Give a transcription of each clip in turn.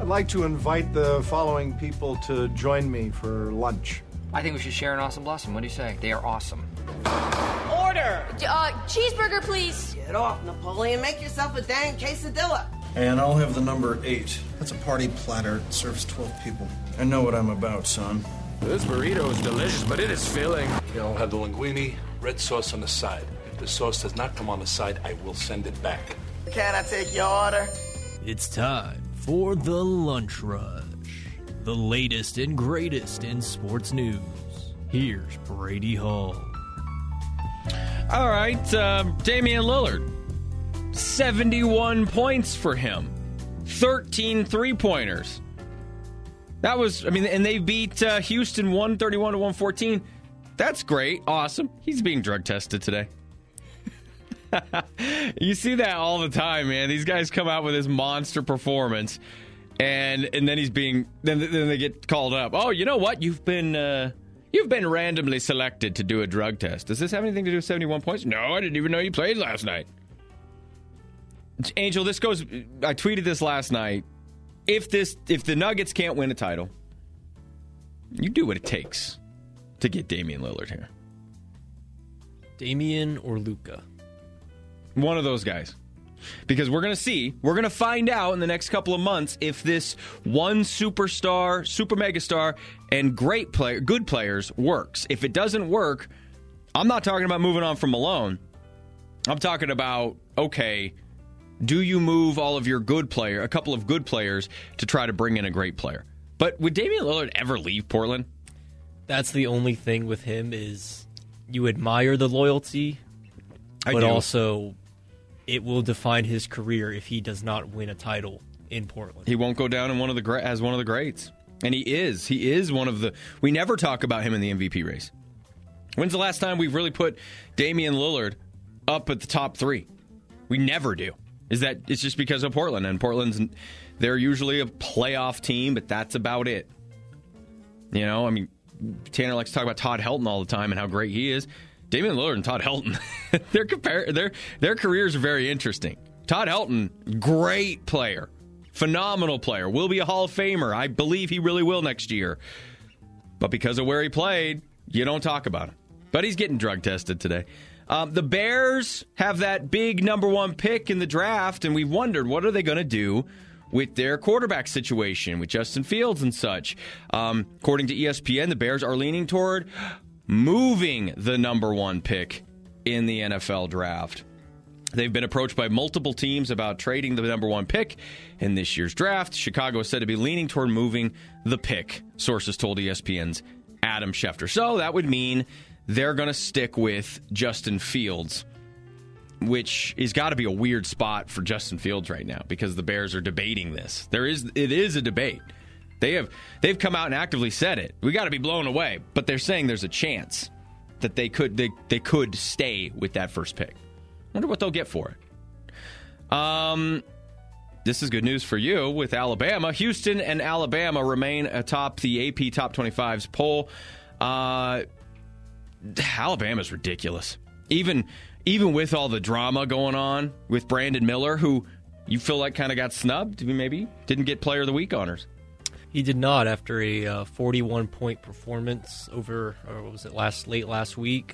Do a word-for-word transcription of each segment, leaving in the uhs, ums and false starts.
I'd like to invite the following people to join me for lunch. I think we should share an awesome blossom. What do you say? They are awesome. Order! Uh, cheeseburger, please. Get off, Napoleon. Make yourself a dang quesadilla. And I'll have the number eight. That's a party platter. It serves twelve people. I know what I'm about, son. This burrito is delicious, but it is filling. I'll have the linguine, red sauce on the side. If the sauce does not come on the side, I will send it back. Can I take your order? It's time for the Lunch Rush. The latest and greatest in sports news. Here's Brady Hall. All right, uh, Damian Lillard. seventy-one points for him. thirteen three-pointers. That was, I mean, and they beat uh, Houston one thirty-one to one fourteen. That's great. Awesome. He's being drug tested today. You see that all the time, man. These guys come out with this monster performance, and and then he's being, then, then they get called up. Oh, you know what? You've been, uh, you've been randomly selected to do a drug test. Does this have anything to do with seventy-one points? No, I didn't even know you played last night. Angel, this goes, I tweeted this last night. If this, if the Nuggets can't win a title, you do what it takes to get Damian Lillard here. Damian or Luka? One of those guys. Because we're going to see, we're going to find out in the next couple of months if this one superstar, super megastar, and great player, good players works. If it doesn't work, I'm not talking about moving on from Malone. I'm talking about, okay, do you move all of your good player, a couple of good players, to try to bring in a great player? But would Damian Lillard ever leave Portland? That's the only thing with him is you admire the loyalty, I but do. also it will define his career if he does not win a title in Portland. He won't go down in one of the gra- as one of the greats. And he is. He is one of the... We never talk about him in the M V P race. When's the last time we've really put Damian Lillard up at the top three? We never do. Is that it's just because of Portland, and Portland's, they're usually a playoff team, but that's about it. You know, I mean, Tanner likes to talk about Todd Helton all the time and how great he is. Damian Lillard and Todd Helton, their compare their their careers are very interesting. Todd Helton, great player, phenomenal player, will be a Hall of Famer. I believe he really will next year. But because of where he played, you don't talk about him. But he's getting drug tested today. Um, the Bears have that big number one pick in the draft, and we've wondered, what are they going to do with their quarterback situation, with Justin Fields and such? Um, according to E S P N, the Bears are leaning toward moving the number one pick in the N F L draft. They've been approached by multiple teams about trading the number one pick in this year's draft. Chicago is said to be leaning toward moving the pick, sources told E S P N's Adam Schefter. So that would mean they're going to stick with Justin Fields, which has got to be a weird spot for Justin Fields right now because the Bears are debating this. There is, it is a debate. They have, they've come out and actively said it. We got to be blown away, but they're saying there's a chance that they could, they, they could stay with that first pick. Wonder what they'll get for it. Um, this is good news for you with Alabama. Houston and Alabama remain atop the A P Top twenty-five's poll. Uh, Alabama's ridiculous. Even even with all the drama going on with Brandon Miller, who you feel like kind of got snubbed, maybe didn't get Player of the Week honors. He did not after a uh, forty-one point performance over, or what was it, last late last week.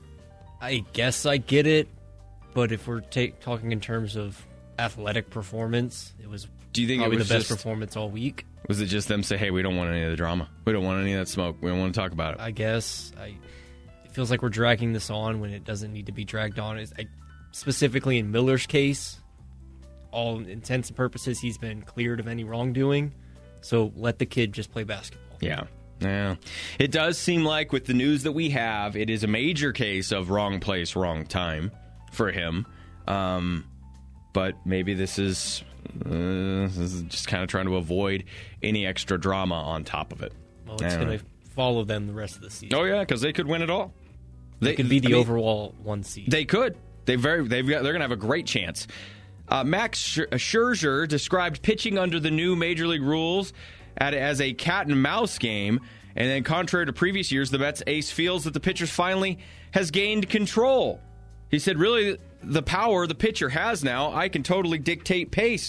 I guess I get it, but if we're ta- talking in terms of athletic performance, it was Do you think probably it was the best just, performance all week. Was it just them say, hey, we don't want any of the drama. We don't want any of that smoke. We don't want to talk about it. I guess. I, it feels like we're dragging this on when it doesn't need to be dragged on. I, specifically in Miller's case, all intents and purposes, he's been cleared of any wrongdoing. So let the kid just play basketball. Yeah. Yeah. It does seem like with the news that we have, it is a major case of wrong place, wrong time for him. Um, but maybe this is, uh, this is just kind of trying to avoid any extra drama on top of it. Well, it's going to follow them the rest of the season. Oh, yeah, because they could win it all. They, they could be the I mean, overall one seed. They could. They very. They've got. They're going to have a great chance. Uh, Max Scherzer described pitching under the new Major League rules at, as a cat and mouse game. And then, contrary to previous years, the Mets ace feels that the pitcher finally has gained control. He said, really, the power the pitcher has now, I can totally dictate pace.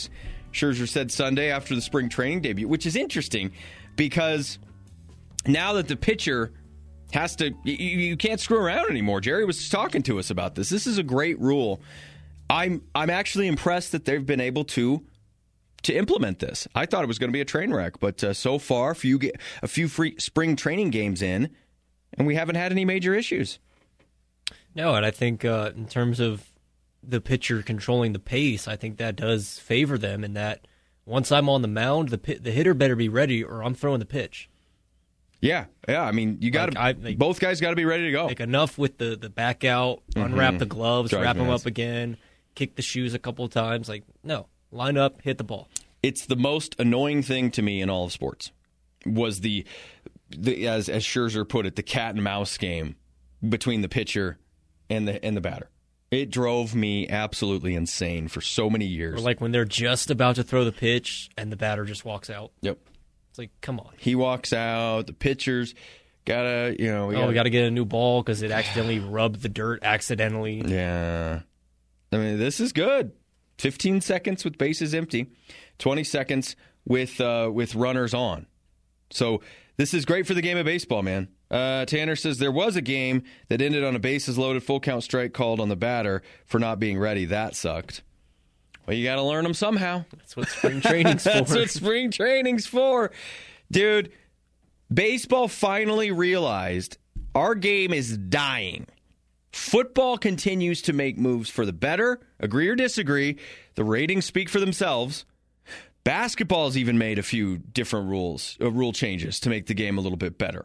Scherzer said Sunday after the spring training debut, which is interesting because now that the pitcher has to, you, you can't screw around anymore. Jerry was talking to us about this. This is a great rule. I'm I'm actually impressed that they've been able to to implement this. I thought it was going to be a train wreck, but uh, so far, few get, a few free spring training games in, and we haven't had any major issues. No, and I think uh, in terms of the pitcher controlling the pace, I think that does favor them in that once I'm on the mound, the the hitter better be ready or I'm throwing the pitch. Yeah, yeah. I mean, you got to like, like, both guys got to be ready to go. Like enough with the, the back out, mm-hmm. unwrap the gloves, Drives wrap them nice. up again, kick the shoes a couple of times. Like, no, line up, hit the ball. It's the most annoying thing to me in all of sports was the, the as as Scherzer put it, the cat and mouse game between the pitcher and the and the batter. It drove me absolutely insane for so many years. Or like when they're just about to throw the pitch and the batter just walks out. Yep. It's like, come on. He walks out. The pitcher's gotta, you know. We oh, gotta, we got to get a new ball because it accidentally rubbed the dirt accidentally. Yeah. I mean, this is good. fifteen seconds with bases empty, twenty seconds with uh, with runners on. So this is great for the game of baseball, man. Uh, Tanner says there was a game that ended on a bases loaded full count strike called on the batter for not being ready. That sucked. Well, you got to learn them somehow. That's what spring training's for. That's what spring training's for. Dude, baseball finally realized our game is dying. Football continues to make moves for the better. Agree or disagree, the ratings speak for themselves. Basketball's even made a few different rules, uh, rule changes to make the game a little bit better.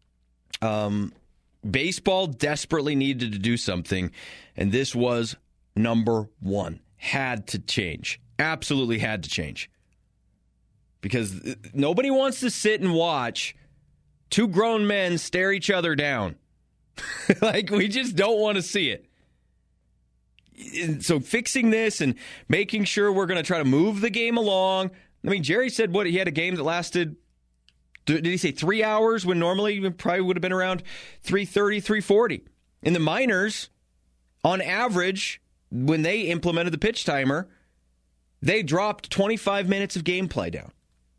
Um, baseball desperately needed to do something, and this was number one. Had to change. Absolutely had to change. Because nobody wants to sit and watch two grown men stare each other down. Like, we just don't want to see it. So fixing this and making sure we're going to try to move the game along. I mean, Jerry said what he had a game that lasted, did he say three hours when normally it probably would have been around three thirty, three forty? In the minors, on average, when they implemented the pitch timer, they dropped twenty-five minutes of gameplay down.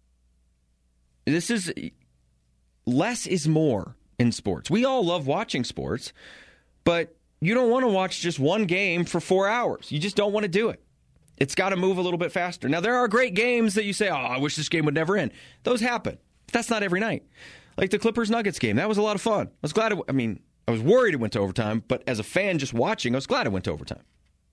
This is, less is more in sports. We all love watching sports, but you don't want to watch just one game for four hours. You just don't want to do it. It's got to move a little bit faster. Now, there are great games that you say, oh, I wish this game would never end. Those happen. But that's not every night. Like the Clippers-Nuggets game. That was a lot of fun. I was glad, it, I mean, I was worried it went to overtime, but as a fan just watching, I was glad it went to overtime.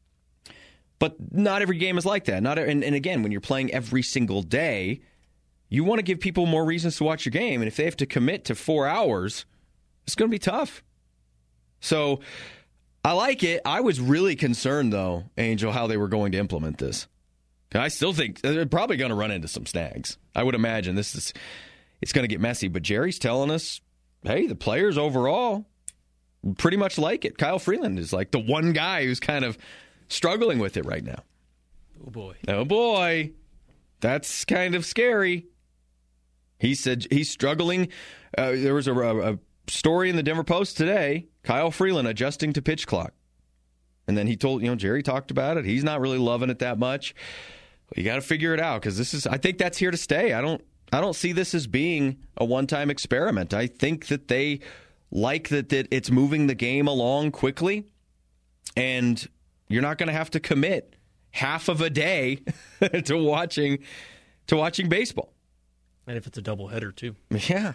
But not every game is like that. Not, and, and again, when you're playing every single day, you want to give people more reasons to watch your game. And if they have to commit to four hours, it's going to be tough. So I like it. I was really concerned, though, Angel, how they were going to implement this. I still think they're probably going to run into some snags. I would imagine this is it's going to get messy. But Jerry's telling us, hey, the players overall pretty much like it. Kyle Freeland is like the one guy who's kind of struggling with it right now. Oh, boy. Oh, boy. That's kind of scary. He said he's struggling. Uh, there was a, a story in the Denver Post today, Kyle Freeland adjusting to pitch clock. And then he told, you know, Jerry talked about it. He's not really loving it that much. You got to figure it out because this is, I think that's here to stay. I don't, I don't see this as being a one-time experiment. I think that they like that, that it's moving the game along quickly, and you're not going to have to commit half of a day to watching to watching baseball. And if it's a doubleheader, too. Yeah.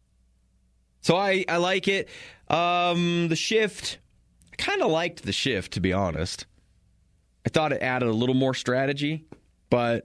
So I, I like it. Um, the shift, I kind of liked the shift, to be honest. I thought it added a little more strategy, but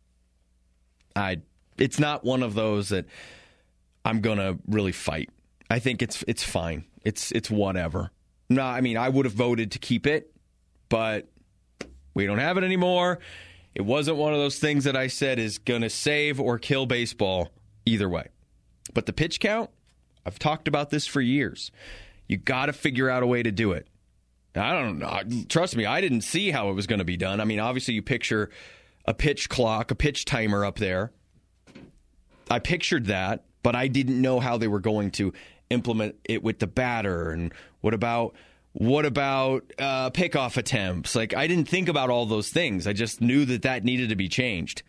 I it's not one of those that I'm going to really fight. I think it's it's fine. It's it's whatever. No, I mean, I would have voted to keep it, but we don't have it anymore. It wasn't one of those things that I said is going to save or kill baseball either way. But the pitch count, I've talked about this for years. You got to figure out a way to do it. I don't know. Trust me, I didn't see how it was going to be done. I mean, obviously you picture a pitch clock, a pitch timer up there. I pictured that, but I didn't know how they were going to implement it with the batter. And what about what about uh, pickoff attempts? Like, I didn't think about all those things. I just knew that that needed to be changed.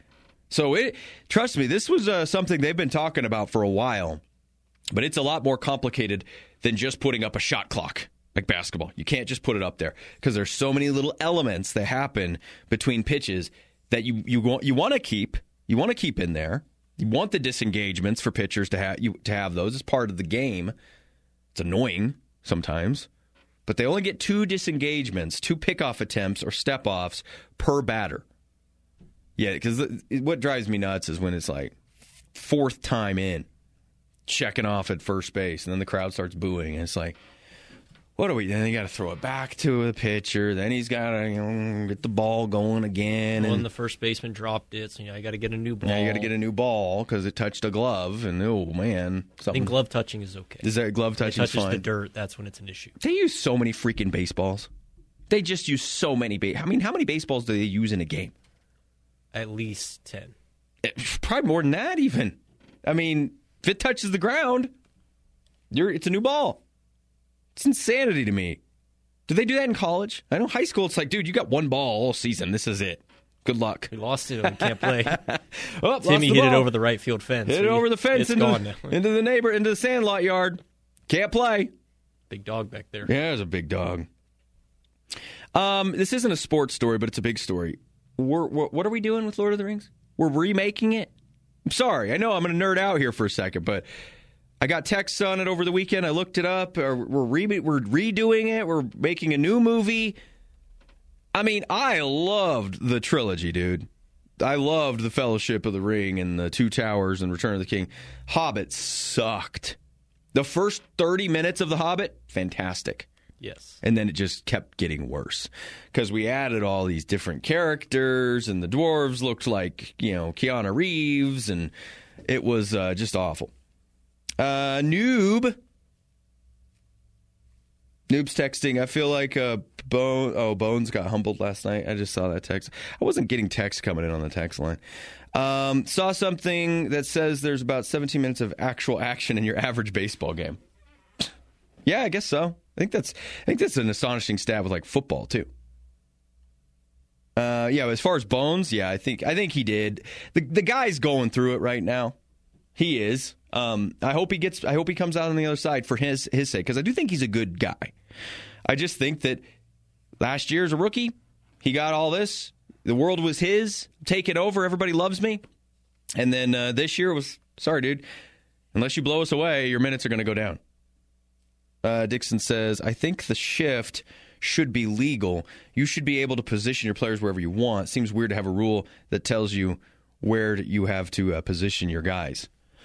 So it, trust me, this was uh, something they've been talking about for a while, but it's a lot more complicated than just putting up a shot clock like basketball. You can't just put it up there because there's so many little elements that happen between pitches that you you want you want to keep you want to keep in there. You want the disengagements for pitchers to have you to have those as part of the game. It's annoying sometimes, but they only get two disengagements, two pickoff attempts or step-offs per batter. Yeah, because what drives me nuts is when it's like fourth time in, checking off at first base, and then the crowd starts booing, and it's like, what are we? Then you got to throw it back to the pitcher. Then he's got to you know, get the ball going again. Well, and and the first baseman dropped it, so you know, I got to get a new ball. Yeah, you got to get a new ball because it touched a glove, and oh man, I something. think glove touching is okay. Is that glove If it touching touches fine? the dirt, that's when it's an issue. They use so many freaking baseballs. They just use so many. Ba- I mean, how many baseballs do they use in a game? At least ten. It, probably more than that, even. I mean, if it touches the ground, you're it's a new ball. It's insanity to me. Do they do that in college? I know high school, it's like, dude, you got one ball all season. This is it. Good luck. We lost it. We can't play. Oh, Timmy hit hit it over the right field fence. Hit it We- over the fence It's into, gone now. into the neighbor, into the sandlot yard. Can't play. Big dog back there. Yeah, there's a big dog. Um, this isn't a sports story, but it's a big story. We're, we're, what are we doing with Lord of the Rings? We're remaking it? I'm sorry. I know I'm going to nerd out here for a second, but I got texts on it over the weekend. I looked it up. We're, re- we're redoing it. We're making a new movie. I mean, I loved the trilogy, dude. I loved the Fellowship of the Ring and the Two Towers and Return of the King. Hobbit sucked. The first thirty minutes of The Hobbit, fantastic. Yes. And then it just kept getting worse because we added all these different characters and the dwarves looked like, you know, Keanu Reeves, and it was uh, just awful. Uh, Noob. Noob's texting. I feel like uh, Bone. Oh, Bones got humbled last night. I just saw that text. I wasn't getting texts coming in on the text line. Um, saw something that says there's about seventeen minutes of actual action in your average baseball game. Yeah, I guess so. I think that's I think that's an astonishing stat with like football too. Uh, yeah, as far as Bones, yeah, I think I think he did. The the guy's going through it right now. He is. Um, I hope he gets. I hope he comes out on the other side for his his sake because I do think he's a good guy. I just think that last year as a rookie, he got all this. The world was his. Take it over. Everybody loves me. And then uh, this year was sorry, dude. Unless you blow us away, your minutes are going to go down. Uh, Dixon says, I think the shift should be legal. You should be able to position your players wherever you want. Seems weird to have a rule that tells you where you have to uh, position your guys.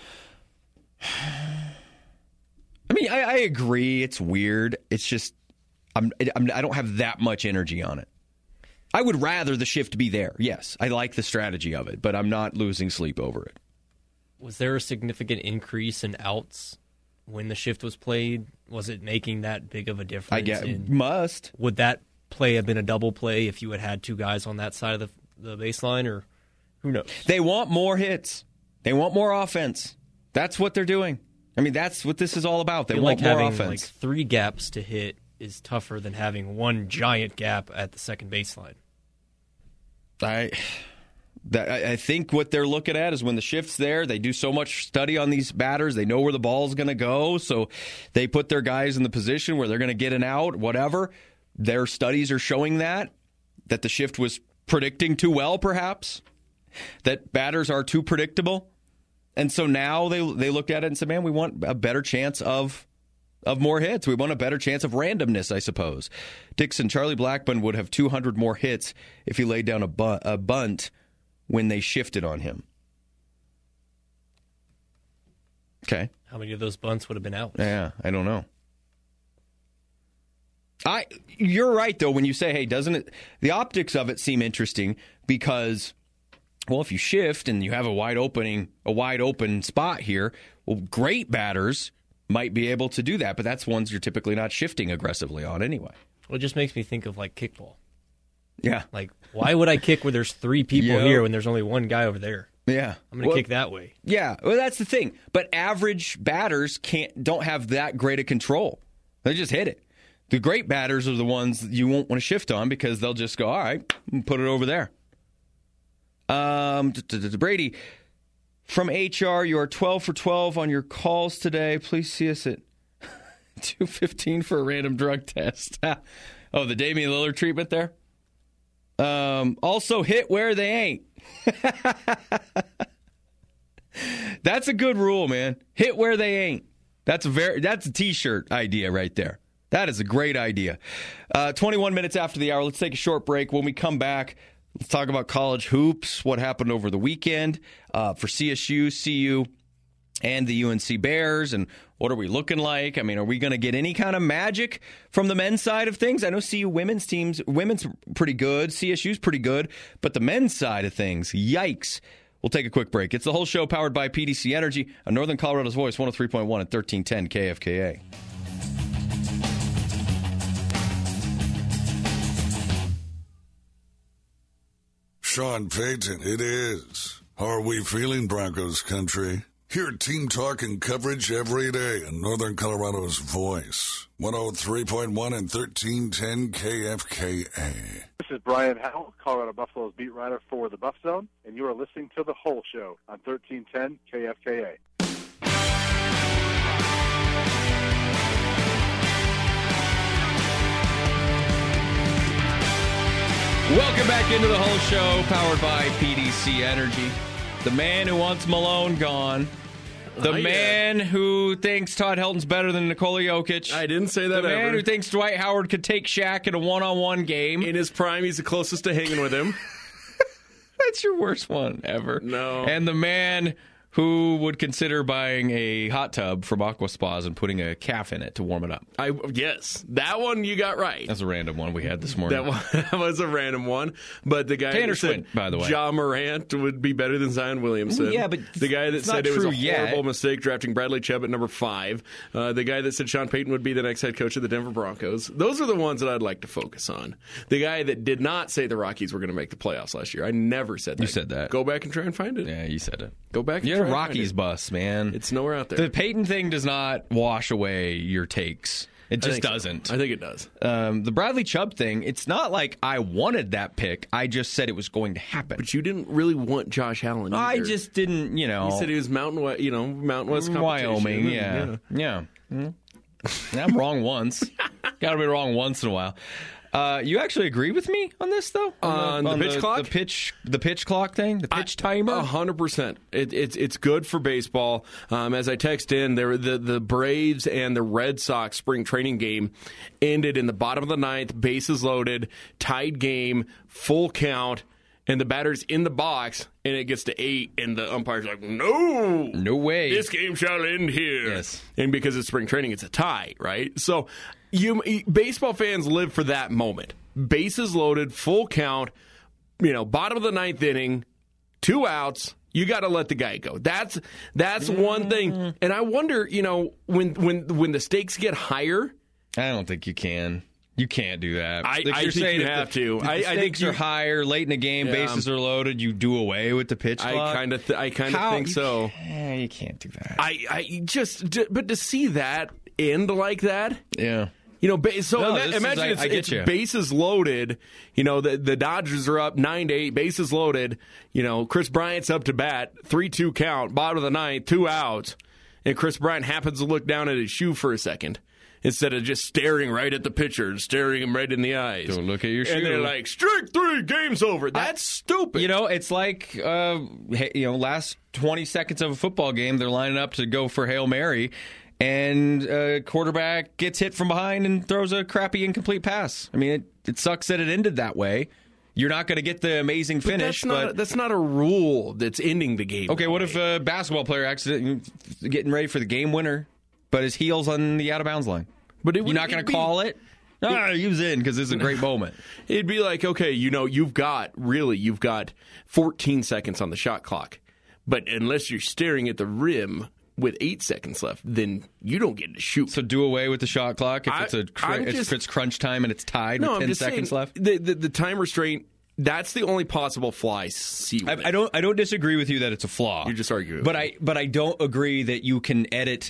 I mean, I, I agree. It's weird. It's just I'm, I'm, I don't have that much energy on it. I would rather the shift be there. Yes, I like the strategy of it, but I'm not losing sleep over it. Was there a significant increase in outs when the shift was played? Was it making that big of a difference? I guess in, must. Would that play have been a double play if you had had two guys on that side of the, the baseline, or who knows? They want more hits. They want more offense. That's what they're doing. I mean, that's what this is all about. They I feel want like more having offense. like three gaps to hit is tougher than having one giant gap at the second baseline. I, that, I think what they're looking at is when the shift's there, they do so much study on these batters. They know where the ball's going to go, so they put their guys in the position where they're going to get an out, whatever. Their studies are showing that, that the shift was predicting too well, perhaps, that batters are too predictable. And so now they they looked at it and said, man, we want a better chance of of more hits. We want a better chance of randomness, I suppose. Dixon, Charlie Blackmon would have two hundred more hits if he laid down a, bu- a bunt when they shifted on him. Okay. How many of those bunts would have been out? Yeah, I don't know. I you're right though when you say, hey, doesn't it? The optics of it seem interesting because, well, if you shift and you have a wide opening, a wide open spot here, well, great batters might be able to do that, but that's ones you're typically not shifting aggressively on anyway. Well, it just makes me think of like kickball. Yeah. Like, why would I kick where there's three people Yep. here when there's only one guy over there? Yeah. I'm going to Well, kick that way. Yeah, well, that's the thing. But average batters can't don't have that great a control. They just hit it. The great batters are the ones that you won't want to shift on because they'll just go, all right, put it over there. Um, Brady, from H R, you are twelve for twelve on your calls today. Please see us at two fifteen for a random drug test. Oh, the Damian Lillard treatment there? Um, also, hit where they ain't. That's a good rule, man. Hit where they ain't. That's a very that's a T-shirt idea right there. That is a great idea. Uh, twenty-one minutes after the hour, let's take a short break. When we come back, let's talk about college hoops, what happened over the weekend uh, for C S U, C U, and the U N C Bears, and what are we looking like? I mean, are we going to get any kind of magic from the men's side of things? I know C U women's teams, women's pretty good, C S U's pretty good, but the men's side of things, yikes. We'll take a quick break. It's the whole show powered by P D C Energy, on Northern Colorado's Voice, one oh three point one at thirteen ten K F K A. Sean Payton, it is. How are we feeling, Broncos country? Hear team talk and coverage every day in Northern Colorado's Voice, one oh three point one and thirteen ten K F K A. This is Brian Howell, Colorado Buffalo's beat writer for the Buff Zone, and you are listening to The Whole Show on thirteen ten K F K A. Welcome back into The Whole Show, powered by P D C Energy. The man who wants Malone gone. The oh, man yeah. who thinks Todd Helton's better than Nikola Jokic. I didn't say that The ever. man who thinks Dwight Howard could take Shaq in a one-on-one game. In his prime, he's the closest to hanging with him. That's your worst one ever. No. And the man who would consider buying a hot tub from Aqua Spas and putting a calf in it to warm it up. I Yes, that one you got right. That's a random one we had this morning. That, one, that was a random one. But the guy Tanner that said Swint, by the way. Ja Morant would be better than Zion Williamson. Yeah, but the guy that said it was a yet. horrible mistake drafting Bradley Chubb at number five. Uh, the guy that said Sean Payton would be the next head coach of the Denver Broncos. Those are the ones that I'd like to focus on. The guy that did not say the Rockies were going to make the playoffs last year. I never said that. You said that. Go back and try and find it. Yeah, you said it. Go back and You're try a and Rockies find it. bus, man. It's nowhere out there. The Peyton thing does not wash away your takes. It just doesn't. So. I think it does. Um, the Bradley Chubb thing, it's not like I wanted that pick. I just said it was going to happen. But you didn't really want Josh Allen either. I just didn't, you know. You said he was Mountain West, you know, Mountain West competition. Wyoming, yeah. Yeah. yeah. Mm-hmm. I'm wrong once. Got to be wrong once in a while. Uh, you actually agree with me on this, though? On, on the, the pitch the, clock? The pitch, the pitch clock thing? The pitch I, timer? A hundred percent. It, it's it's good for baseball. Um, as I text in, there the, the Braves and the Red Sox spring training game ended in the bottom of the ninth, bases loaded, tied game, full count, and the batter's in the box, and it gets to eight, and the umpire's like, no! No way. This game shall end here. Yes. And because it's spring training, it's a tie, right? So you baseball fans live for that moment. Bases loaded, full count, you know, bottom of the ninth inning, two outs. You got to let the guy go. That's that's one thing. And I wonder, you know, when when when the stakes get higher. I don't think you can. You can't do that. I, like I you're think saying you if have the, to. If the I, stakes I think you, are higher late in the game. Yeah. Bases are loaded. You do away with the pitch clock. I kind of, th- I kind of think you so. Can't, you can't do that. I, I just, but to see that end like that, yeah. You know, so no, ima- imagine is, I, it's, I it's bases loaded. You know, the the Dodgers are up nine to eight, bases loaded. You know, Chris Bryant's up to bat, three two count, bottom of the ninth, two outs, and Chris Bryant happens to look down at his shoe for a second. Instead of just staring right at the pitcher and staring him right in the eyes. Don't look at your shoe. And they're like, strike three, game's over. That's I, stupid. You know, it's like, uh, you know, last twenty seconds of a football game, they're lining up to go for Hail Mary, and a quarterback gets hit from behind and throws a crappy incomplete pass. I mean, it, it sucks that it ended that way. You're not going to get the amazing but finish. That's not, but that's not a rule that's ending the game. Okay, what if a basketball player accidentally getting ready for the game winner, but his heel's on the out-of-bounds line? But it would, You're not going to call it? No, he was in because this is a great moment. It'd be like, okay, you know, you've got, really, you've got fourteen seconds on the shot clock. But unless you're staring at the rim with eight seconds left, then you don't get to shoot. So do away with the shot clock if, I, it's, a cr- just, if it's crunch time and it's tied no, with ten I'm just seconds saying, left? The, the, the time restraint, that's the only possible flaw I see with I, it. I don't I don't disagree with you that it's a flaw. You just argue. But I, but I don't agree that you can edit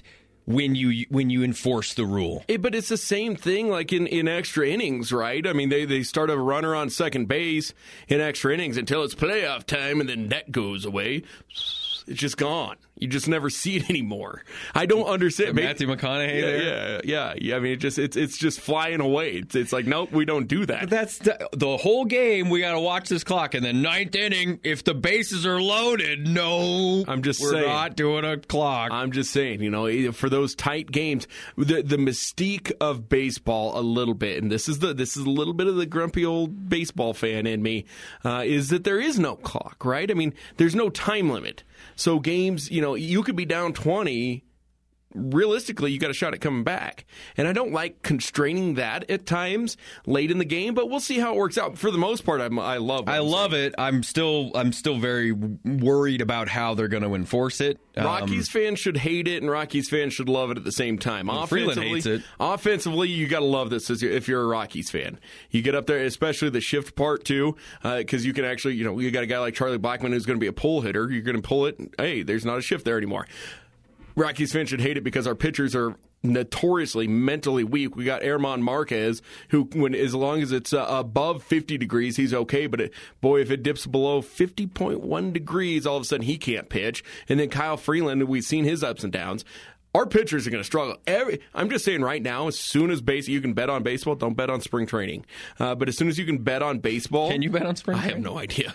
when you when you enforce the rule. It, but it's the same thing like in, in extra innings, right? I mean, they, they start a runner on second base in extra innings until it's playoff time, and then that goes away. It's just gone. You just never see it anymore. I don't understand. Matthew McConaughey yeah, there? Yeah, yeah, yeah. I mean, it just it's it's just flying away. It's, it's like, nope, we don't do that. But that's the, the whole game. We got to watch this clock. And then ninth inning, if the bases are loaded, no, I'm just we're saying, not doing a clock. I'm just saying, you know, for those tight games, the the mystique of baseball a little bit, and this is the this is a little bit of the grumpy old baseball fan in me, uh, is that there is no clock, right? I mean, there's no time limit. So games, you know, you could be down twenty. Realistically, you got a shot at coming back. And I don't like constraining that at times late in the game, but we'll see how it works out. For the most part, I'm, I love it. I love it. I'm still I'm still very worried about how they're going to enforce it. Rockies um, fans should hate it, and Rockies fans should love it at the same time. Well, Freeland hates it. Offensively, you got to love this if you're a Rockies fan. You get up there, especially the shift part, too, because uh, you can actually, you know, you got a guy like Charlie Blackmon who's going to be a pull hitter. You're going to pull it. Hey, there's not a shift there anymore. Rockies fans should hate it because our pitchers are notoriously mentally weak. We got Herman Marquez, who, when as long as it's uh, above fifty degrees, he's okay. But it, boy, if it dips below fifty point one degrees, all of a sudden he can't pitch. And then Kyle Freeland, we've seen his ups and downs. Our pitchers are going to struggle. Every, I'm just saying right now, as soon as base, you can bet on baseball, don't bet on spring training. Uh, but as soon as you can bet on baseball. Can you bet on spring I training? have no idea.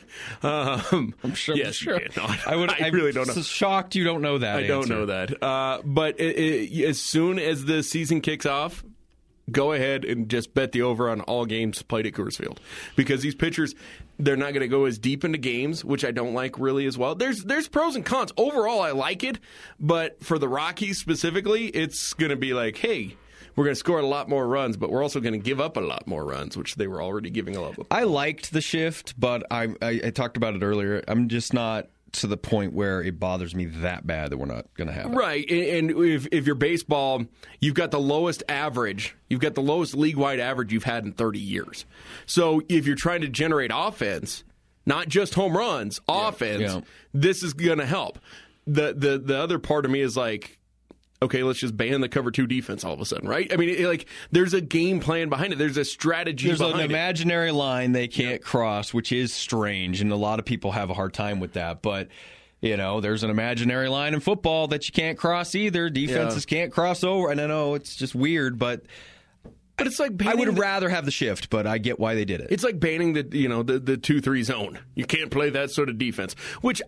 Um, I'm sure. Yes, sure. you can. No, I, would, I really don't know. I'm shocked you don't know that. I answer. don't know that. Uh, but it, it, as soon as the season kicks off, go ahead and just bet the over on all games played at Coors Field. Because these pitchers, they're not going to go as deep into games, which I don't like really as well. There's there's pros and cons. Overall, I like it. But for the Rockies specifically, it's going to be like, hey, we're going to score a lot more runs, but we're also going to give up a lot more runs, which they were already giving a lot of. I liked the shift, but I, I, I talked about it earlier. I'm just not to the point where it bothers me that bad that we're not going to have it. Right, and, and if, if you're baseball, you've got the lowest average, you've got the lowest league-wide average you've had in thirty years. So if you're trying to generate offense, not just home runs, yeah, offense, yeah. This is going to help. The, the the other part of me is like, okay, let's just ban the cover two defense all of a sudden, right? I mean, it, like, there's a game plan behind it. There's a strategy There's behind it. There's an imaginary line they can't yeah. cross, which is strange, and a lot of people have a hard time with that. But, you know, there's an imaginary line in football that you can't cross either. Defenses yeah. can't cross over. And I know it's just weird, but... But it's like I would the, rather have the shift, but I get why they did it. It's like banning the, you know, the, the two three zone. You can't play that sort of defense, which...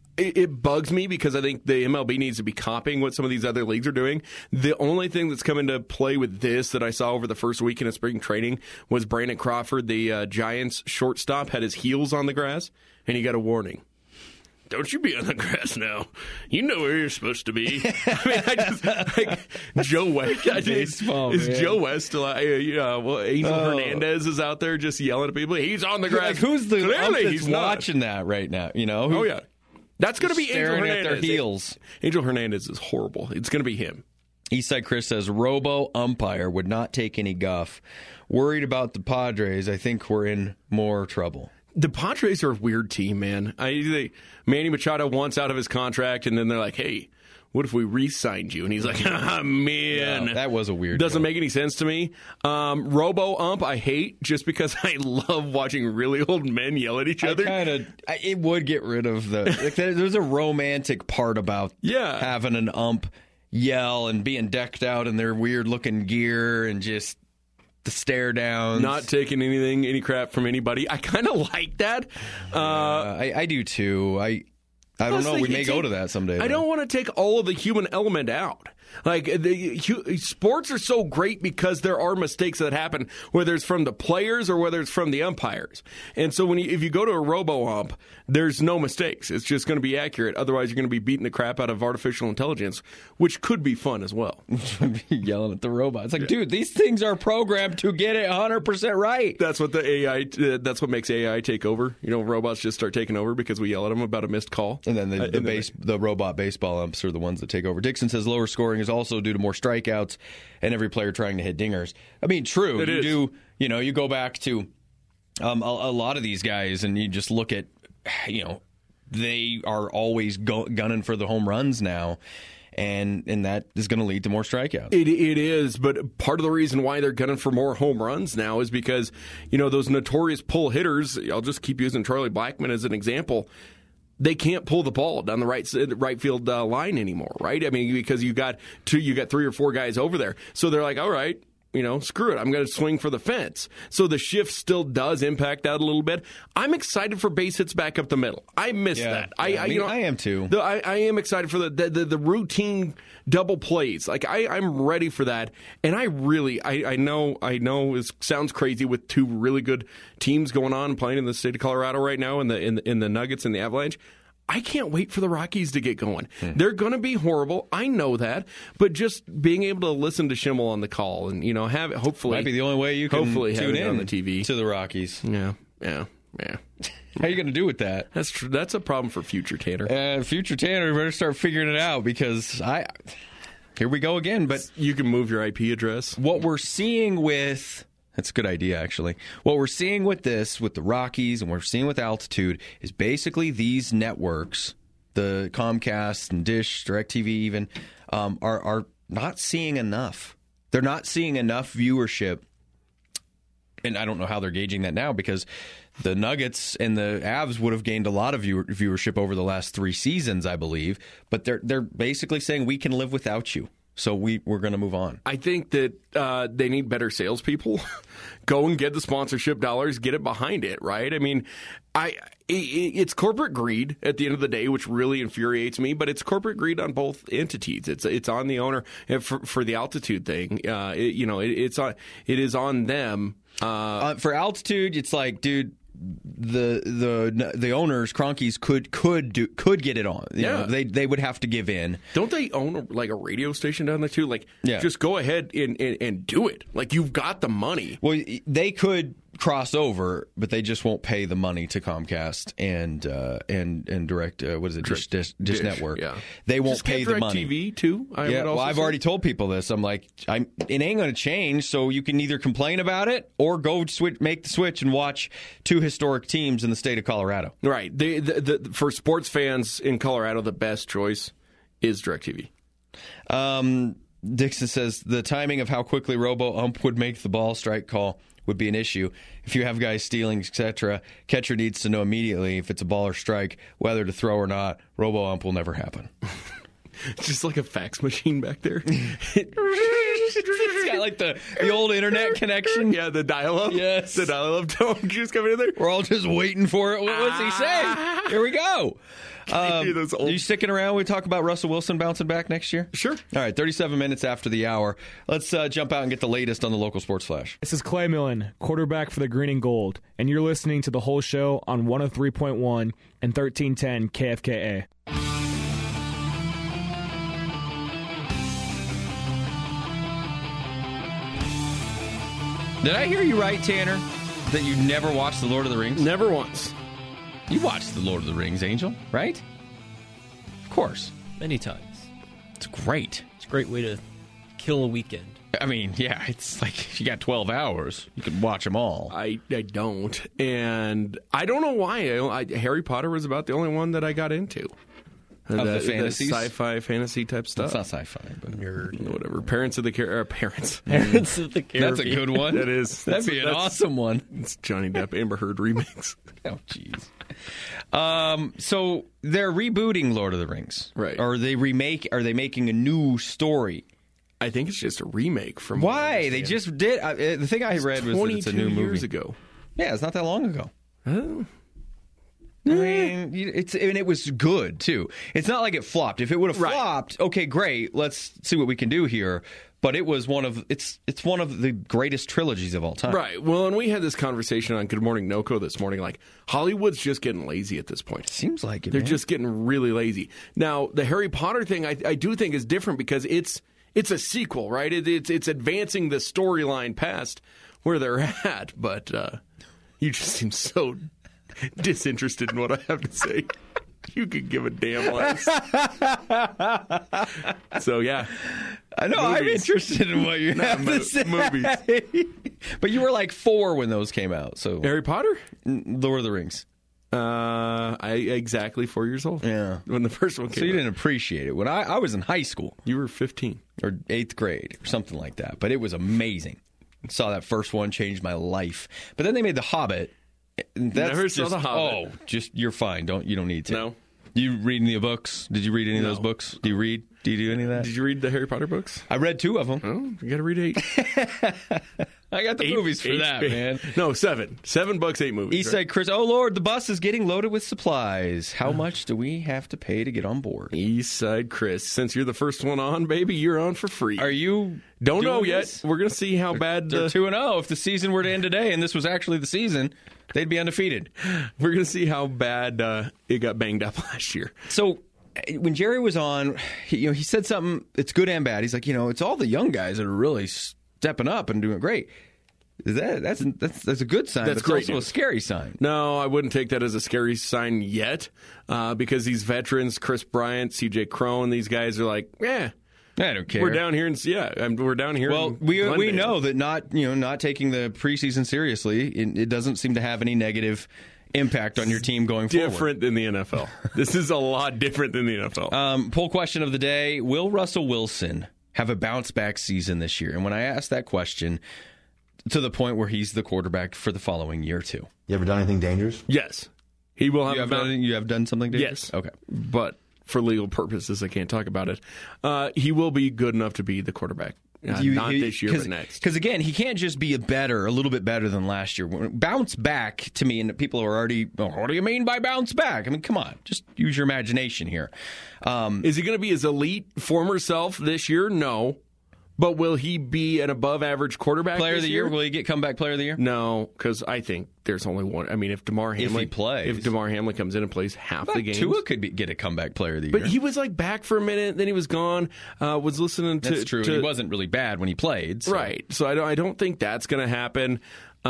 It bugs me because I think the M L B needs to be copying what some of these other leagues are doing. The only thing that's come into play with this that I saw over the first weekend of spring training was Brandon Crawford, the uh, Giants shortstop, had his heels on the grass, and he got a warning. Don't you be on the grass now. You know where you're supposed to be. I mean, I just, like, Joe West. I just, Baseball, is man. Joe West still out? Uh, yeah, well, Angel oh. Hernandez is out there just yelling at people. He's on the grass. Like, who's the Clearly, ump that's he's watching not. that right now? You know? Oh, yeah. That's going to be Angel staring Hernandez. at their heels. Angel Hernandez is horrible. It's going to be him. Eastside Chris says, robo umpire would not take any guff. Worried about the Padres. I think we're in more trouble. The Padres are a weird team, man. I, they, Manny Machado wants out of his contract, and then they're like, hey, what if we re-signed you? And he's like, ah, man. Yeah, that was a weird Doesn't joke. make any sense to me. Um, Robo-ump, I hate just because I love watching really old men yell at each other. I kind of, it would get rid of the, like, there's a romantic part about yeah. having an ump yell and being decked out in their weird-looking gear and just the stare downs. Not taking anything, any crap from anybody. I kind of like that. Uh, uh, I, I do, too. I... I don't know. We may go to that someday. I don't want to take all of the human element out. Like, the sports are so great because there are mistakes that happen, whether it's from the players or whether it's from the umpires. And so when you, if you go to a robo-ump, there's no mistakes. It's just going to be accurate. Otherwise, you're going to be beating the crap out of artificial intelligence, which could be fun as well. Yelling at the robot. It's like, dude, these things are programmed to get it one hundred percent right. That's what the A I, uh, that's what makes A I take over. You know, robots just start taking over because we yell at them about a missed call. And then the, the, uh, base, the robot baseball umps are the ones that take over. Dixon says lower scoring is also due to more strikeouts and every player trying to hit dingers. I mean, true. It you is. do, you know, you go back to um, a, a lot of these guys and you just look at, you know, they are always go, gunning for the home runs now. and and that is going to lead to more strikeouts. It, it is, but part of the reason why they're gunning for more home runs now is because, you know, those notorious pull hitters, I'll just keep using Charlie Blackmon as an example, they can't pull the ball down the right right field uh, line anymore, right? I mean, because you got two, you got three or four guys over there. So they're like, all right, you know, screw it. I'm going to swing for the fence. So the shift still does impact that a little bit. I'm excited for base hits back up the middle. I miss Yeah, that. yeah, I, I, I mean, you know, I am too. The, I, I am excited for the the, the, the routine double plays. Like I, I'm ready for that. And I really, I, I know, I know it sounds crazy with two really good teams going on playing in the state of Colorado right now, in the in the, in the Nuggets and the Avalanche. I can't wait for the Rockies to get going. Hmm. They're going to be horrible. I know that, but just being able to listen to Schimmel on the call and, you know, have it hopefully Might be the only way you can hopefully tune have it in on the T V to the Rockies. Yeah, yeah, yeah. How are you going to do with that? That's true. That's a problem for future Tanner. Uh, future Tanner, better start figuring it out because I. Here we go again. But you can move your I P address. What we're seeing with. That's a good idea, actually. What we're seeing with this, with the Rockies, and what we're seeing with Altitude, is basically these networks, the Comcast and Dish, DirecTV even, um, are, are not seeing enough. They're not seeing enough viewership. And I don't know how they're gauging that now because the Nuggets and the Avs would have gained a lot of viewer, viewership over the last three seasons, I believe. But they're they're basically saying we can live without you. So we, we're going to move on. I think that uh, they need better salespeople. Go and get the sponsorship dollars, get it behind it, right? I mean, I it, it's corporate greed at the end of the day, which really infuriates me. But it's corporate greed on both entities. It's it's on the owner for, for the Altitude thing. Uh, it, you know, it, it's on it is on them. Uh, uh, for Altitude, it's like, dude. The the the owners, Cronkies, could could do could get it on. You yeah, know, they they would have to give in. Don't they own a, like a radio station down there too? Like, yeah. just go ahead and, and, and do it. Like you've got the money. Well, they could cross over, but they just won't pay the money to Comcast and uh, and and direct. Uh, what is it? Dish, Dish, Dish, Dish Network. Yeah, they won't just pay the money. T V too. I yeah, would well, also I've say. already told people this. I'm like, I'm, it ain't going to change. So you can either complain about it or go switch, make the switch and watch two historic teams in the state of Colorado. Right. The, the, the, for sports fans in Colorado, the best choice is DirecTV. Um, Dixon says the timing of how quickly Robo-Ump would make the ball strike call would be an issue. If you have guys stealing, et cetera, catcher needs to know immediately if it's a ball or strike, whether to throw or not. Robo-Ump will never happen. It's just like a fax machine back there. It's got like the, the old internet connection. Yeah, the dial-up. Yes. The dial-up tone just coming in there. We're all just waiting for it. What was he saying? Here we go. Um, old... Are you sticking around? We talk about Russell Wilson bouncing back next year? Sure. All right, thirty-seven minutes after the hour. Let's uh, jump out and get the latest on the local sports flash. This is Clay Millen, quarterback for the Green and Gold, and you're listening to the whole show on one oh three point one and thirteen ten K F K A. Did I hear you right, Tanner, that you never watched The Lord of the Rings? Never once. You watched The Lord of the Rings, Angel, right? Of course. Many times. It's great. It's a great way to kill a weekend. I mean, yeah, it's like you got twelve hours. You can watch them all. I, I don't. And I don't know why. I, I, Harry Potter was about the only one that I got into. Of the, the fantasies? The sci-fi, fantasy type stuff. It's not sci-fi, but nerd, whatever. Parents of the Car- uh, Parents. Parents of the Caribbean. That's a good one. That is. That'd be an awesome one. It's Johnny Depp, Amber Heard remix. Oh, jeez. Um, so they're rebooting Lord of the Rings, right? Or they remake? Are they making a new story? I think it's just a remake. From why they just did. Uh, the thing I it's read was that it's a new movie. years ago. Yeah, it's not that long ago. Oh. I mean, it's and it was good too. It's not like it flopped. If it would have right. flopped, okay, great. Let's see what we can do here. But it was one of it's it's one of the greatest trilogies of all time. Right. Well, and we had this conversation on Good Morning NoCo this morning. Like Hollywood's just getting lazy at this point. Seems like it. They're man. just getting really lazy. Now, the Harry Potter thing, I, I do think is different because it's it's a sequel, right? It, it's it's advancing the storyline past where they're at. But uh, you just seem so disinterested in what I have to say. You could give a damn less. So, yeah. I know, movies. I'm interested in what you Not have mo- to say. Movies. But you were like four when those came out. So Harry Potter? Lord of the Rings. Uh, I exactly four years old. Yeah, when the first one came. So you out. didn't appreciate it. When I, I was in high school, you were fifteen or eighth grade or something like that. But it was amazing. Saw that first one, changed my life. But then they made The Hobbit. That's Never just, saw The Hobbit. Oh, just you're fine. Don't you don't need to. No. You read any of the books? Did you read any No. of those books? Do you read? Do you do any of that? Did you read the Harry Potter books? I read two of them. Oh, you got to read eight. I got the eight, movies for eight, that, eight. man. No, seven. Seven books, eight movies. East right? Side Chris, oh Lord, the bus is getting loaded with supplies. How much do we have to pay to get on board? East Side Chris, since you're the first one on, baby, you're on for free. Are you? Don't know doing yet. this? We're going to see how bad. They're The, two and zero. If the season were to end today, and this was actually the season, they'd be undefeated. we're going to see how bad uh, it got banged up last year. So when Jerry was on, he, you know, he said something. It's good and bad. He's like, you know, it's all the young guys that are really stepping up and doing great. Is that that's that's that's a good sign. That's but great it's also news. a scary sign. No, I wouldn't take that as a scary sign yet, uh, because these veterans, Chris Bryant, C J Crone, these guys are like, yeah, I don't care. we're down here, and yeah, and we're down here. Well, in we we Glendale. know that not you know not taking the preseason seriously, it, it doesn't seem to have any negative impact on your team going forward. Different than the N F L. This is a lot different than the N F L. Um, poll question of the day: will Russell Wilson have a bounce back season this year? And when I asked that question, to the point where he's the quarterback for the following year too. You ever done anything dangerous? Yes, he will have. You a have, bounce- done, you have done something dangerous? Yes. Okay. But for legal purposes, I can't talk about it. Uh, he will be good enough to be the quarterback. Uh, You- not he- this year, but next. Because again, he can't just be a better, a little bit better than last year. Bounce back to me, and people are already, oh, what do you mean by bounce back? I mean, come on, just use your imagination here. Um, Is he going to be his elite former self this year? No. But will he be an above-average quarterback player of this the year? Will he get comeback player of the year? No, because I think there's only one. I mean, if DeMar If Hamlin he plays. if DeMar Hamlin comes in and plays half But the games, Tua could be, get a comeback player of the year. but he was like back for a minute, then he was gone. Uh, was listening to That's true. to- he wasn't really bad when he played. So. right. So I don't. I don't think that's going to happen.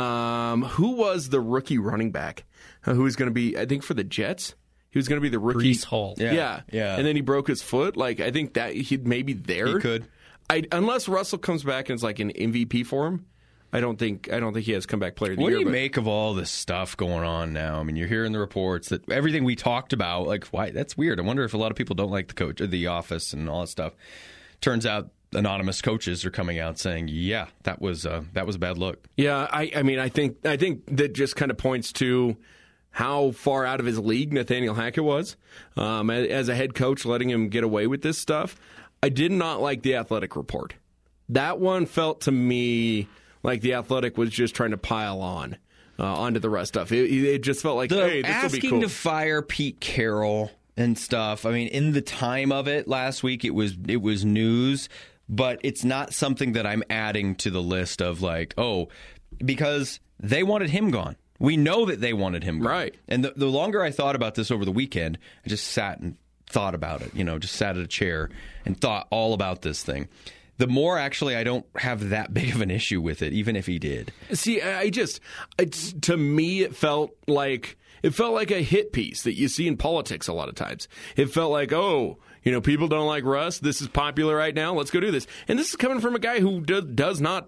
Um, who was the rookie running back? Uh, who was going to be? I think for the Jets. He was going to be the rookie. Breece Hall. Yeah. yeah, Yeah. And then he broke his foot. Like I think that he'd maybe there. He could. I, unless Russell comes back and it's like an M V P for him, I don't think I don't think he has comeback player of the What year. do you but- make of all this stuff going on now? I mean, you're hearing the reports that everything we talked about, like, why? That's weird. I wonder if a lot of people don't like the coach, or the office, and all that stuff. Turns out, anonymous coaches are coming out saying, "Yeah, that was uh, that was a bad look." Yeah, I, I mean, I think I think that just kind of points to how far out of his league Nathaniel Hackett was um, as a head coach, letting him get away with this stuff. I did not like the Athletic report. That one felt to me like the Athletic was just trying to pile on uh, onto the rest stuff. It, it just felt like, The hey, this will be asking cool. to fire Pete Carroll and stuff. I mean, in the time of it last week, it was it was news, but it's not something that I'm adding to the list of like, oh, because they wanted him gone. We know that they wanted him gone. Right. And the, the longer I thought about this over the weekend, I just sat and thought about it. You know, just sat at a chair and thought all about this thing. The more, actually, I don't have that big of an issue with it, even if he did. See, I just, it's, to me, it felt like it felt like a hit piece that you see in politics a lot of times. It felt like, oh, you know, people don't like Russ. This is popular right now. Let's go do this. And this is coming from a guy who do, does not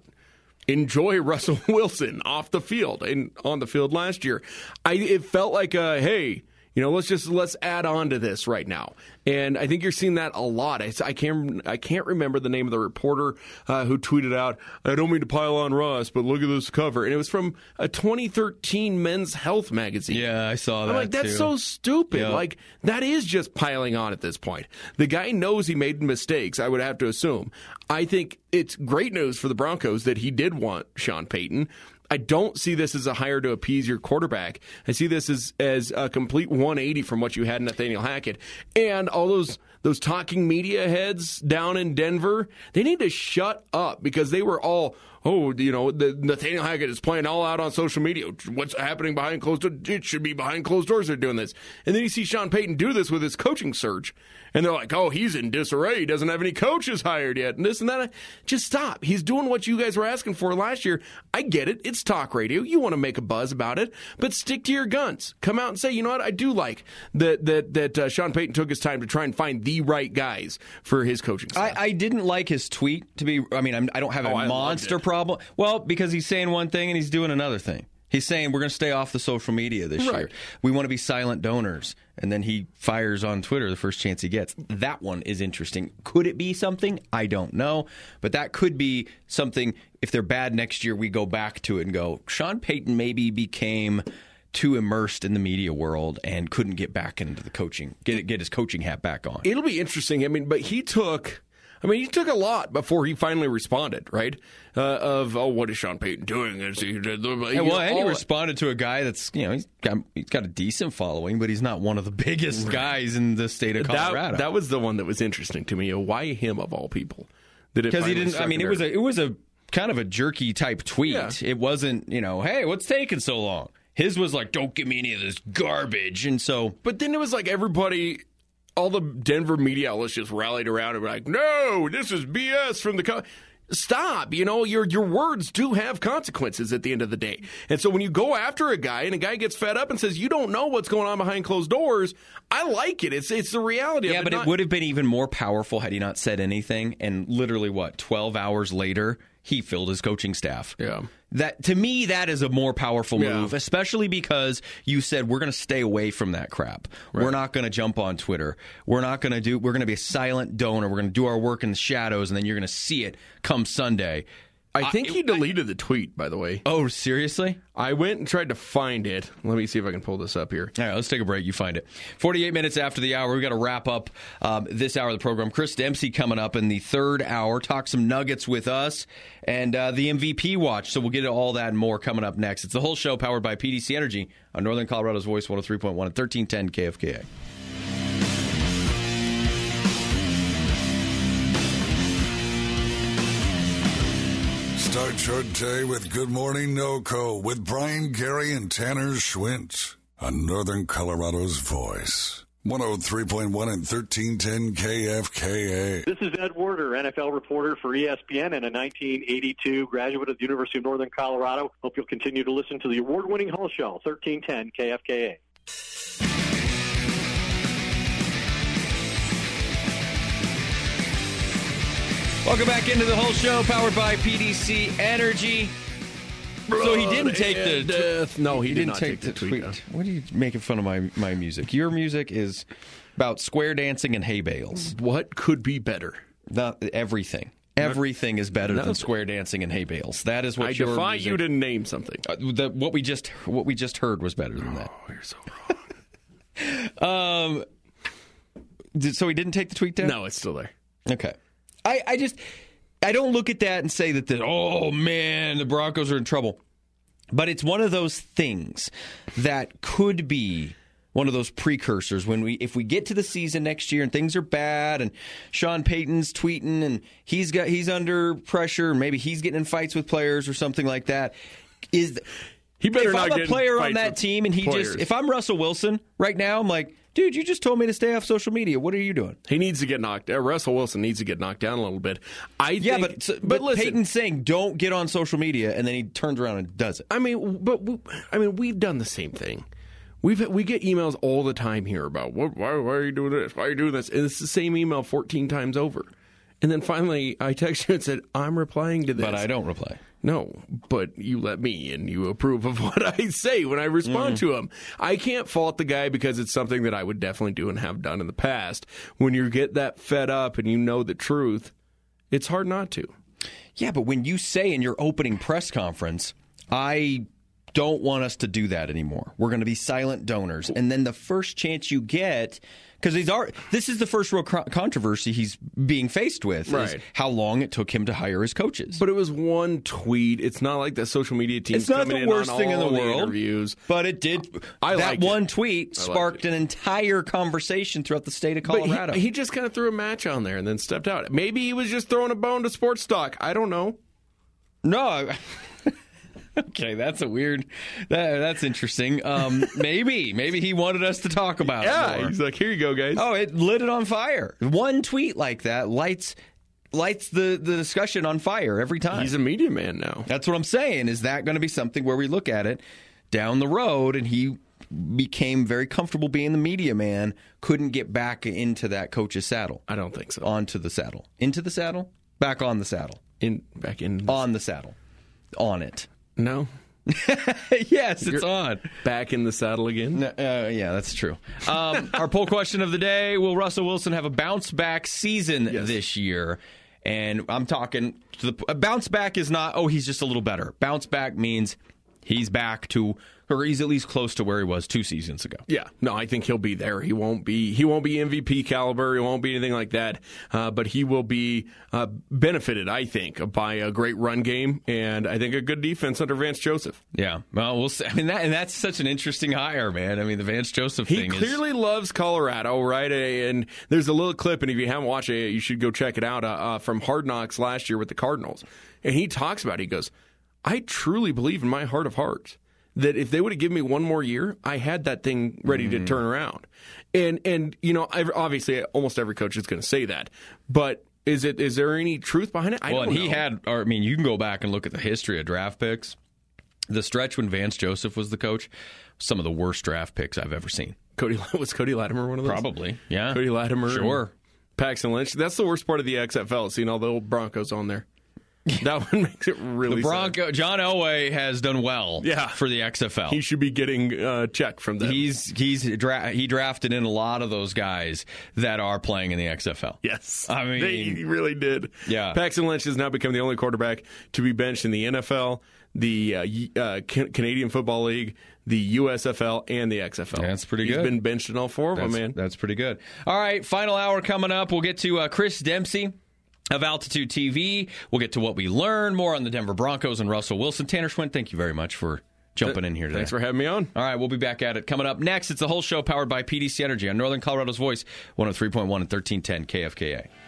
enjoy Russell Wilson off the field and on the field last year. I it felt like a hey. You know, let's just let's add on to this right now, and I think you're seeing that a lot. I, I can't I can't remember the name of the reporter uh, who tweeted out, "I don't mean to pile on Russ, but look at this cover," and it was from a twenty thirteen Men's Health magazine. Yeah, I saw that. I'm like, that's too. so stupid. Yep. Like that is just piling on at this point. The guy knows he made mistakes. I would have to assume. I think it's great news for the Broncos that he did want Sean Payton. I don't see this as a hire to appease your quarterback. I see this as, as a complete one eighty from what you had in Nathaniel Hackett. And all those those talking media heads down in Denver, they need to shut up because they were all, oh, you know, the, Nathaniel Hackett is playing all out on social media. What's happening behind closed doors? It should be behind closed doors they're doing this. And then you see Sean Payton do this with his coaching search. And they're like, oh, he's in disarray. He doesn't have any coaches hired yet. And this and that. Just stop. He's doing what you guys were asking for last year. I get it. It's talk radio. You want to make a buzz about it. But stick to your guns. Come out and say, you know what? I do like that that that uh, Sean Payton took his time to try and find the right guys for his coaching staff. I, I didn't like his tweet, to be, I mean, I'm, I don't have a Oh, I loved monster it. problem. Well, because he's saying one thing and he's doing another thing. He's saying we're going to stay off the social media this Right. year. We want to be silent donors. And then he fires on Twitter the first chance he gets. That one is interesting. Could it be something? I don't know. But that could be something, if they're bad next year, we go back to it and go, Sean Payton maybe became too immersed in the media world and couldn't get back into the coaching, get get his coaching hat back on. It'll be interesting. I mean, but he took... I mean, he took a lot before he finally responded, right? Uh, of, oh, what is Sean Payton doing? Is he, Yeah, well, and he responded to a guy that's, you know, he's got, he's got a decent following, but he's not one of the biggest guys in the state of Colorado. That, that was the one that was interesting to me. Why him of all people? Because he didn't. I mean, it was a it was a kind of a jerky type tweet. Yeah. It wasn't, you know, hey, what's taking so long? His was like, don't give me any of this garbage, and so. But then it was like everybody. All the Denver media outlets just rallied around and were like, no, this is B S from the... Co-. Stop. You know, your your words do have consequences at the end of the day. And so when you go after a guy and a guy gets fed up and says, you don't know what's going on behind closed doors, I like it. It's it's the reality Yeah, of it. but not- it would have been even more powerful had he not said anything. And literally, what, twelve hours later, he filled his coaching staff. Yeah. That to me, that is a more powerful Yeah. move, especially because you said we're going to stay away from that crap. Right. We're not going to jump on Twitter. We're not going to do. We're going to be a silent donor. We're going to do our work in the shadows, and then you're going to see it come Sunday. I think he deleted the tweet, by the way. Oh, seriously? I went and tried to find it. Let me see if I can pull this up here. All right, let's take a break. You find it. forty-eight minutes after the hour, we got to wrap up um, this hour of the program. Chris Dempsey coming up in the third hour. Talk some Nuggets with us and uh, the M V P watch. So we'll get to all that and more coming up next. It's the whole show powered by P D C Energy on Northern Colorado's Voice one oh three point one and thirteen ten K F K A. Start your day with Good Morning NoCo with Brian, Gary, and Tanner Schwint on Northern Colorado's Voice. one oh three point one and thirteen ten K F K A. This is Ed Werder, N F L reporter for E S P N and a nineteen eighty-two graduate of the University of Northern Colorado. Hope you'll continue to listen to the award-winning Hull Show, thirteen ten K F K A. Welcome back into the whole show powered by P D C Energy. So he didn't take the and death. No, he, he did didn't not take, take, the the tweet. tweet. What are you making fun of my, my music? Your music is about square dancing and hay bales. What could be better? Not everything. Everything is better No. than square dancing and hay bales. That is what I your defy music, you to name something. Uh, the, what we just what we just heard was better than that. Oh, you're so wrong. Um. did- So he didn't take the tweet down? No, it's still there. Okay. I, I just I don't look at that and say that, that oh man, the Broncos are in trouble. But it's one of those things that could be one of those precursors when we if we get to the season next year and things are bad and Sean Payton's tweeting and he's got he's under pressure, maybe he's getting in fights with players or something like that. Is He better if not I'm get a in player on fights that with team and he players. just if I'm Russell Wilson right now, I'm like, dude, you just told me to stay off social media. What are you doing? He needs to get knocked. Uh, Russell Wilson needs to get knocked down a little bit. I Yeah, think, but, so- but, but listen, Peyton's saying don't get on social media, and then he turns around and does it. I mean, but we, I mean, we've done the same thing. We've we get emails all the time here about what, why, why are you doing this? Why are you doing this? And it's the same email fourteen times over. And then finally, I texted you and said, "I'm replying to this," But I don't reply. No, but you let me and you approve of what I say when I respond mm. to him. I can't fault the guy because it's something that I would definitely do and have done in the past. When you get that fed up and you know the truth, it's hard not to. Yeah, but when you say in your opening press conference, I don't want us to do that anymore. We're going to be silent donors. And then the first chance you get, because he's already, this is the first real co- controversy he's being faced with, right. is how long it took him to hire his coaches. But it was one tweet. It's not like the social media team. It's not the worst thing in the world. Interviews. But it did. I that like one it. tweet sparked an entire conversation throughout the state of Colorado. But he, he just kind of threw a match on there and then stepped out. Maybe he was just throwing a bone to Sports Talk. I don't know. No. Okay, that's a weird. That, that's interesting. Um, maybe, maybe he wanted us to talk about yeah, it. Yeah, he's like, here you go, guys. Oh, it lit it on fire. One tweet like that lights lights the, the discussion on fire every time. He's a media man now. That's what I'm saying. Is that going to be something where we look at it down the road and he became very comfortable being the media man, couldn't get back into that coach's saddle? I don't think so. Onto the saddle. Into the saddle? Back on the saddle. In back in on the saddle. On it. No. Yes, it's You're on. Back in the saddle again? No, uh, yeah, that's true. Um, our poll question of the day, will Russell Wilson have a bounce-back season Yes. this year? And I'm talking, to the, a bounce back is not, oh, he's just a little better. Bounce back means he's back to, or he's at least close to where he was two seasons ago. Yeah, no, I think he'll be there. He won't be he won't be M V P caliber. He won't be anything like that. Uh, but he will be uh, benefited, I think, by a great run game and I think a good defense under Vance Joseph. Yeah, well, we'll see. I mean, that, and that's such an interesting hire, man. I mean, the Vance Joseph He thing clearly is... loves Colorado, right? And there's a little clip, and if you haven't watched it, you should go check it out, uh, uh, from Hard Knocks last year with the Cardinals. And he talks about it. He goes, I truly believe in my heart of hearts that if they would have given me one more year, I had that thing ready Mm-hmm. to turn around. And, and you know, I've- obviously, almost every coach is going to say that. But is it is there any truth behind it? I well, don't and he know. had, or, I mean, you can go back and look at the history of draft picks. The stretch when Vance Joseph was the coach, some of the worst draft picks I've ever seen. Cody Was Cody Latimer one of those? Probably, yeah. Cody Latimer. Sure. and Paxton Lynch. That's the worst part of the X F L, seeing all the old Broncos on there. That one makes it really The Bronco, John Elway has done well Yeah. for the X F L. sad. He should be getting a check from them. He's he's dra- he drafted in a lot of those guys that are playing in the X F L. Yes. I mean, They, he really did. Yeah. Paxton Lynch has now become the only quarterback to be benched in the N F L, the uh, y- uh, Ca- Canadian Football League, the U S F L, and the X F L. That's pretty He's good. been benched in all four of That's, them, man. That's pretty good. All right, final hour coming up. We'll get to uh, Chris Dempsey of Altitude T V. We'll get to what we learned, more on the Denver Broncos and Russell Wilson. Tanner Schwinn, thank you very much for jumping in here today. Thanks for having me on. All right, we'll be back at it. Coming up next, it's the whole show powered by P D C Energy on Northern Colorado's Voice, one oh three point one and thirteen ten K F K A.